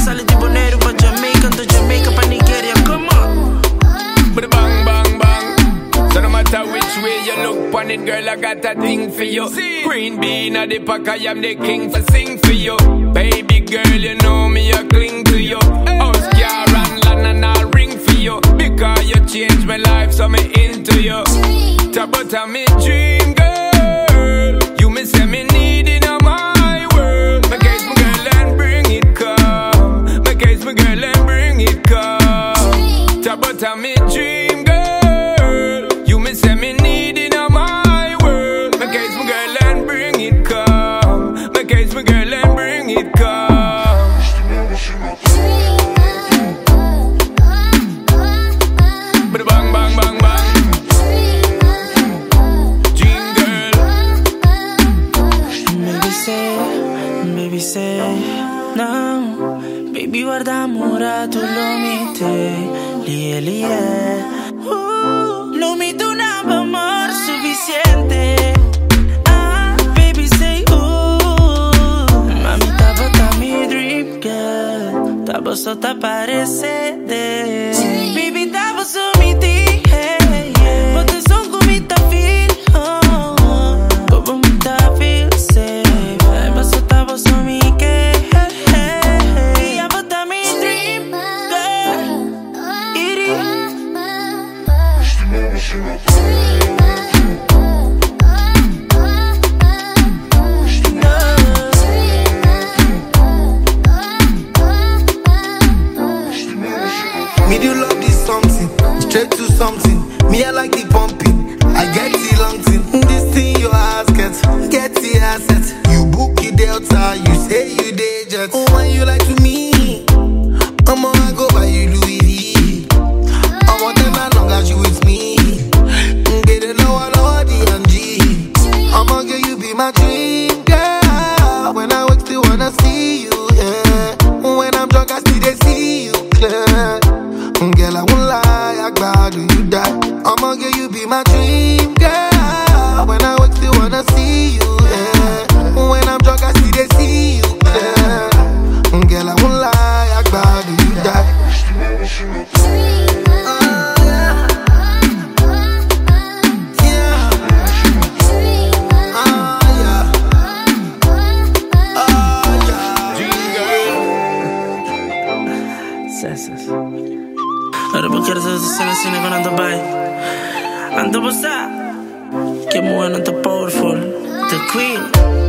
sale tipo negro pa' Jamaica, to Jamaica pa' Nigeria, come on. But bang, bang, bang. So no matter which way you look on it, girl, I got a thing for you. Green bean at the pack, I am the king for sing for you. Baby girl, you know me, I cling to you. House car and land and I'll ring for you. Because you changed my life, so me into you. Talk about me dream, girl. You me say me need in my world. My case, my girl, and bring it come. My case, my girl, and bring it come. Talk about me dream, girl. You me say me need in my world. My case, my girl, and bring it come. My case, my girl, and bring it come. But bang, bang, bang, bang. Dream girl. Baby say, no. Baby guarda mura tu lo mite. Lie, lie. No mi tu nada amor suficiente. Baby say, mami tapa mi dream girl. Tapa sota parece de. Baby tapa su mi ti. But the song go me ta feel. Go me ta feel safe. Tapa sota su mi que. Ya bota mi dream girl. Iri. Me do love this something, straight to something. Me I like the pumping, I get the long thing. This thing your ass get the asset. You book the Delta, you say you day jet. Oh, when you like to me, I go buy you Louis V. I want them as long as you with me. Get it lower the NG. I'ma get you be my dream girl. When I wake still wanna see you, yeah. When I'm drunk I still they see you clear. Girl, I won't lie, I glad you die. I'ma get you be my dream girl. When I wake still wanna see you, yeah. When I'm drunk I still they see you clear. Girl, I won't lie, I glad you die. Ahora porque eres de cine con Ando Bay. Ando Bosa. Que bueno, ando powerful. The Queen.